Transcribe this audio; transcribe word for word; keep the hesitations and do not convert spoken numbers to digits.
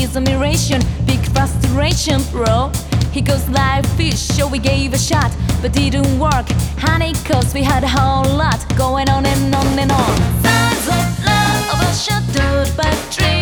is admiration, big frustration, bro. He goes like fish, so we gave a shot, but didn't work. Honey, cause we had a whole lot going on and on and on. Signs of love overshadowed by dreams.